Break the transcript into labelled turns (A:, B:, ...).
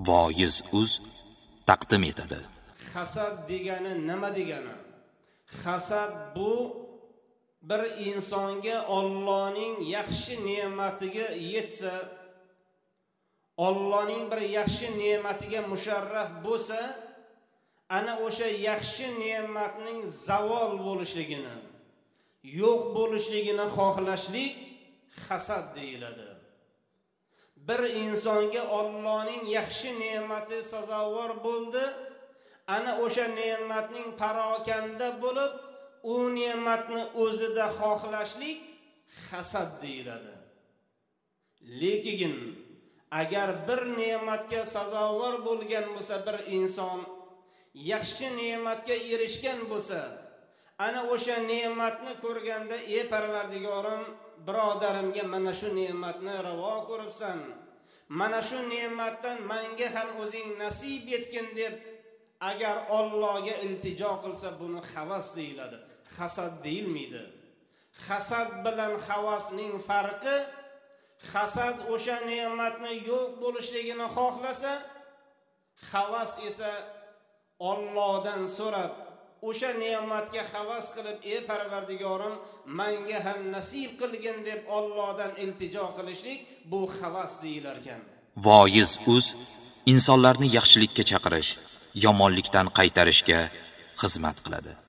A: Voiz.uz taqdim etadi.
B: Hasad degani nima degani? Hasad bu bir insonga Allohning yaxshi ne'matiga yetsa, Allohning bir yaxshi ne'matiga musharraf bo'lsa, ana o'sha yaxshi ne'matning zavol bo'lishligini, yo'q bo'lishligini xohlashlik hasad deyiladi. Bir insonga Allohning yaxshi ne'mati sazovor bo'ldi, ana o'sha ne'matning parokanda bo'lib, u ne'matni o'zida xohlashlik hasad deyiladi. Lekin agar bir ne'matga sazovor bo'lgan bo'lsa, bir inson yaxshi ne'matga erishgan bo'lsa, ana o'sha ne'matni ko'rganda, ey Parvardigorim, birodarimga mana shu ne'matni ravo ko'ribsan, mana shu ne'matdan menga ham o'zing nasib etgin deb agar Allohga iltijo qilsa, buni havas deyiladi, hasad deyilmaydi. Hasad bilan havasning farqi, hasad o'sha ne'matni yo'q bo'lishligini xohlasa, havas esa Allohdan so'rab, o'sha ne'matga havas qilib, ey Parvardigorim, menga ham nasib qilgin deb Allohdan iltijo qilishlik, bu havas deyilar ekan.
A: Voiz.uz insonlarni yaxshilikka chaqirish, yomonlikdan qaytarishga xizmat qiladi.